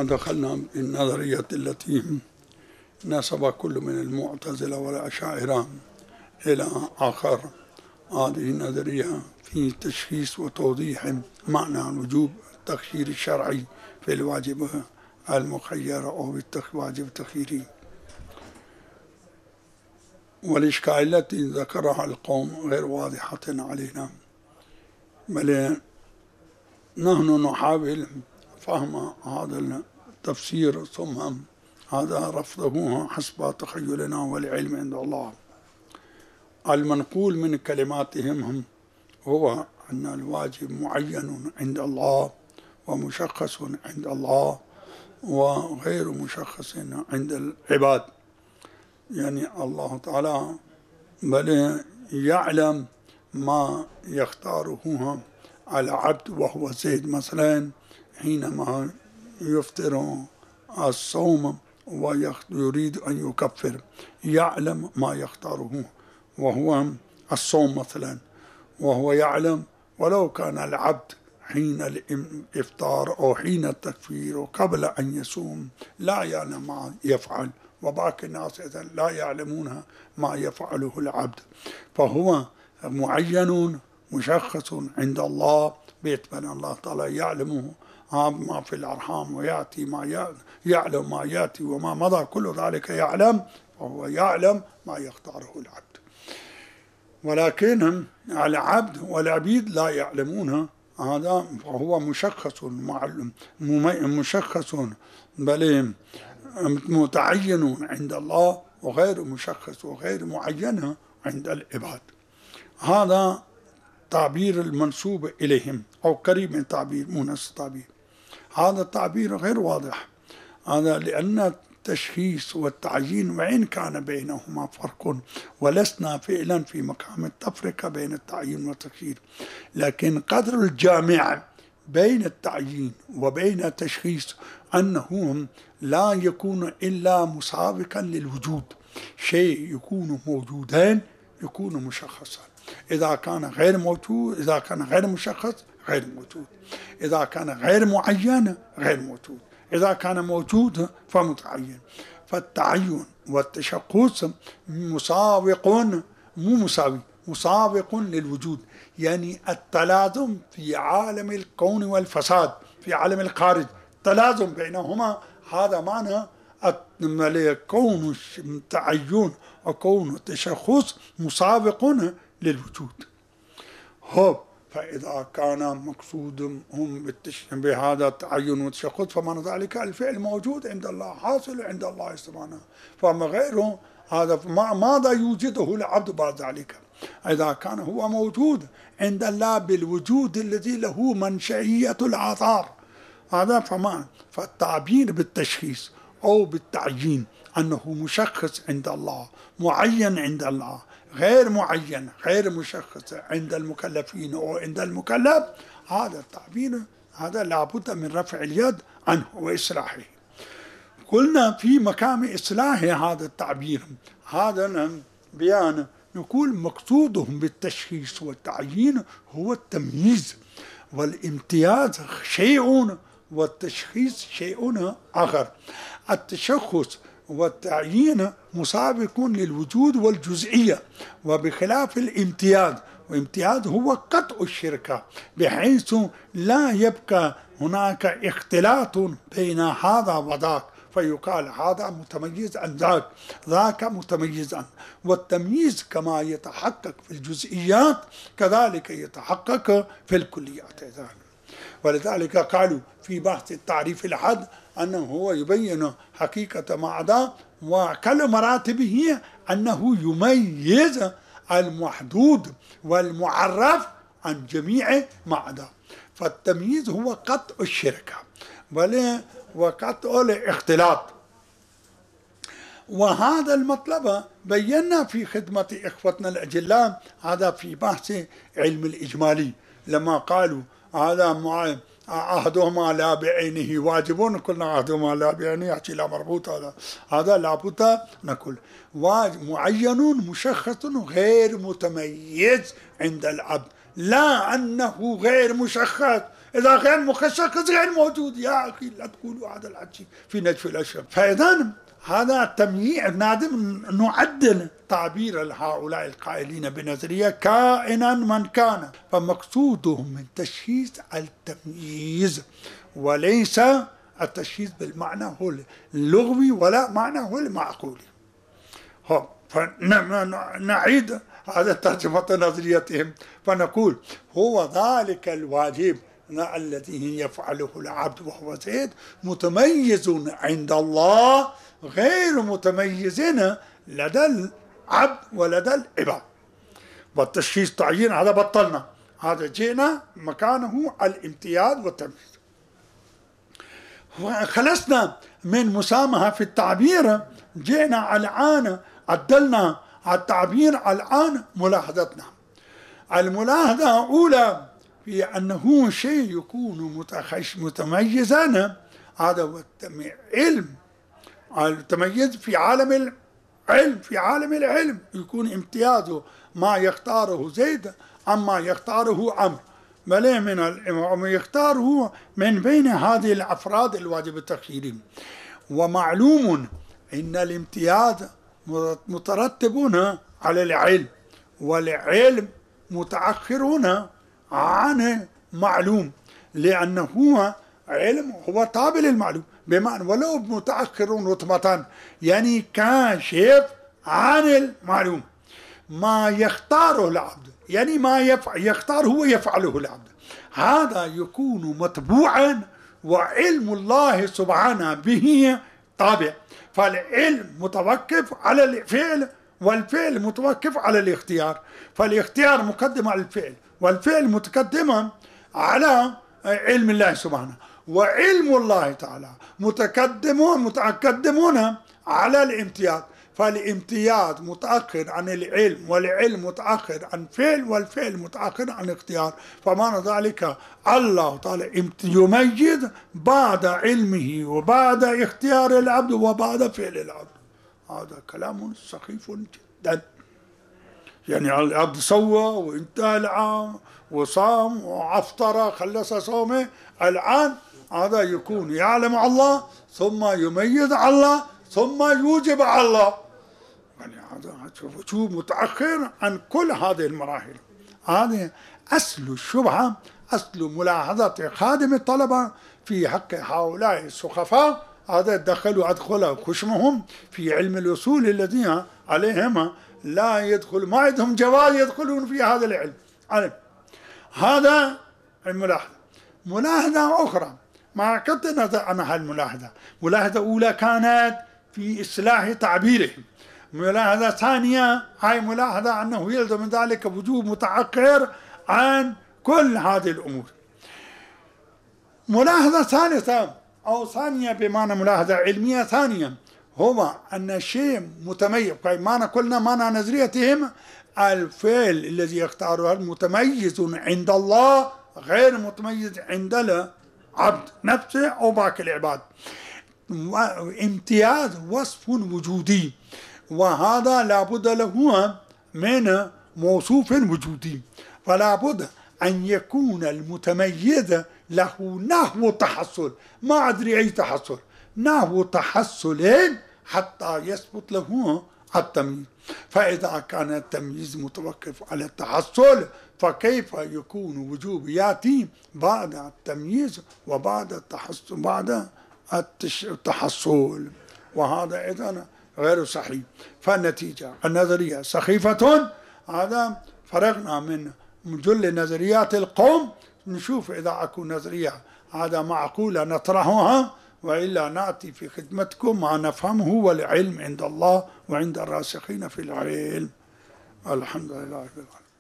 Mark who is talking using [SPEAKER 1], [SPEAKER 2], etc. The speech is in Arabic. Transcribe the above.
[SPEAKER 1] كنا دخلنا بالنظرية التي نسب كل من المعتزلة والأشاعرة إلى آخر. هذه النظرية في تشخيص وتوضيح معنى وجوب التخيير الشرعي في الواجب المخير أو بالواجب التخييري. والإشكال التي ذكرها القوم غير واضحة علينا، بل نحن نحاول فهم هذا التفسير ثم هذا رفضه حسب تخيلنا والعلم عند الله. المنقول من كلماتهم هو أن الواجب معين عند الله ومشخص عند الله وغير مشخص عند العباد. يعني الله تعالى بل يعلم ما يختاره العبد وهو زيد مثلا حينما يفطر الصوم ويريد أن يكفر، يعلم ما يختاره وهو الصوم مثلا، وهو يعلم ولو كان العبد حين الإفطار أو حين التكفير وقبل أن يصوم لا يعلم ما يفعل، وباقي الناس إذن لا يعلمون ما يفعله العبد، فهو معين مشخص عند الله بيتمنى الله تعالى يعلمه ما في الأرحام ويأتي ما يعلم ما يأتي وما مضى كل ذلك يعلم، وهو يعلم ما يختاره العبد. ولكن العبد والعبيد لا يعلمون هذا، فهو مشخص مشخص بل متعين عند الله وغير مشخص وغير معين عند العباد. هذا تعبير المنسوب إليهم أو قريب من تعبير مونس تعبير. هذا التعبير غير واضح، هذا لأن التشخيص والتعيين وإن كان بينهما فرق ولسنا فعلا في مقام التفرقة بين التعيين والتخيير، لكن قدر الجامع بين التعيين وبين التشخيص أنه لا يكون إلا مسابقا للوجود. شيء يكون موجودان يكون مشخصا، إذا كان غير موجود، إذا كان غير مشخص غير موجود، إذا كان غير معين غير موجود، إذا كان موجود فمتعين. فالتعين والتشخص مسابق مو مساوي، مسابق للوجود، يعني التلازم في عالم الكون والفساد في عالم الخارج، تلازم بينهما. هذا معنى كون التعين وكون التشخص مسابق للوجود. فإذا كان مقصودهم بهذا التعين والتشخص فمعنى ذلك الفعل موجود عند الله، حاصل عند الله سبحانه، فما غيره هذا ماذا يوجده العبد بعد ذلك؟ إذا كان هو موجود عند الله بالوجود الذي له منشئية الآثار، هذا فالتعبير بالتشخيص أو بالتعيين أنه مشخص عند الله، معين عند الله، غير معين غير مشخص عند المكلفين أو عند المكلف، هذا التعبير هذا لابد من رفع اليد عنه وإصلاحه. قلنا في مقام إصلاح هذا التعبير، هذا بيان نقول مقصودهم بالتشخيص والتعيين هو التمييز والامتياز شيء والتشخيص شيء آخر. التشخص والتعيين مسابق للوجود والجزئية، وبخلاف الامتياز، وامتياز هو قطع الشركة بحيث لا يبقى هناك اختلاط بين هذا وذاك، فيقال هذا متميز عن ذاك، ذاك متميز عن. والتمييز كما يتحقق في الجزئيات كذلك يتحقق في الكليات. ولذلك قالوا في بحث التعريف الحد أنه هو يبين حقيقة ما عدا، وكل مراتبه أنه يميز المحدود والمعرف عن جميع ما عدا. فالتمييز هو قطع الشركة وقطع الاختلاط. وهذا المطلب بينا في خدمة إخوتنا الأجلاء، هذا في بحث علم الإجمالي لما قالوا هذا عهدهما لا بعينه واجب، قلنا عهدهما لا بعينه يحكي لا مربوط، هذا لابد نقول معين مشخص غير متميز عند العبد، لا أنه غير مشخص إذا غير مخصص غير موجود. يا أخي لا تقولوا هذا الحكي في نجف الأشهر. فإذا هذا التمييز لازم نعدل تعبير لهؤلاء القائلين بنظرية كائنا من كان، فمقصودهم من تشخيص التمييز وليس التشخيص بالمعنى هو اللغوي ولا معنى هو المعقولي. فنعيد هذا ترجمة نظريتهم فنقول هو ذلك الواجب الذي يفعله العبد وهو زيد متميز عند الله غير متميز لدى العبد ولدى العباد. والتشخيص تعيين هذا بطلنا، هذا جئنا مكانه الامتياز والتمييز. خلصنا من مسامحة في التعبير، جئنا الآن عدلنا التعبير. الآن ملاحظتنا الملاحظة الأولى في أنه شيء يكون متميزا، هذا هو علم التميز في عالم العلم. في عالم العلم يكون امتيازه ما يختاره زيد عما يختاره عمرو، بل من يختاره من بين هذه الأفراد الواجب التخييري. ومعلوم أن الامتياز مترتبون على العلم، والعلم متأخرون عن المعلوم، لأنه علم هو تابع للمعلوم، بمعنى ولو متأخرون رتبة يعني كاشف عن المعلوم. ما يختاره العبد يعني ما يختار هو يفعله العبد، هذا يكون متبوعا وعلم الله سبحانه به طابع. فالعلم متوقف على الفعل والفعل متوقف على الاختيار، فالاختيار مقدم على الفعل والفعل متقدم على علم الله سبحانه، وعلم الله تعالى متقدمون على الامتياز، فالامتياز متأخر عن العلم والعلم متأخر عن الفعل والفعل متأخر عن الاختيار. فمعنى ذلك الله تعالى يميز بعد علمه وبعد اختيار العبد وبعد فعل العبد. هذا كلام سخيف جدا. يعني العبد سوى وانتهى العام وصام وافطر خلص صومه، الآن هذا يكون يعلم الله ثم يميز الله ثم يوجب الله. يعني هذا وجوب متأخر عن كل هذه المراحل. هذه أصل الشبهة، أصل ملاحظة خادم الطلبة في حق هؤلاء السخفاء. هذا أدخل خشمهم في علم الأصول الذين عليهم لا يدخل، ما عندهم جواز يدخلون في هذا العلم. هذا الملاحظة. ملاحظة أخرى ما قد نظر عنها الملاحظة. ملاحظة أولى كانت في إصلاح تعبيرهم. ملاحظة ثانية هاي ملاحظة أنه يلزم من ذلك وجوب متأخر عن كل هذه الأمور. ملاحظة ثالثة أو ثانية بمعنى ملاحظة علمية ثانية هو أن الشيء متميز. معنى قلنا معنى نظريتهم الفعل الذي يختاره متميز عند الله غير متميز عند العبد نفسه أو باقي العباد. امتياز وصف وجودي، وهذا لابد له من موصوف وجودي، فلا بد أن يكون المتميز له نحو تحصل، ما أدري أي تحصل، نحو تحصل حتى يثبت له التمييز. فإذا كان التمييز متوقف على التحصل فكيف يكون وجوب يأتي بعد التمييز وبعد التحصل بعد التحصل؟ وهذا إذن غير صحيح. فالنتيجة النظرية سخيفة. هذا فرغنا من جل نظريات القوم، نشوف إذا أكو نظرية هذا معقولة نطرحها، وإلا نأتي في خدمتكم ما نفهمه، والعلم عند الله وعند الراسخين في العلم. الحمد لله رب العالمين.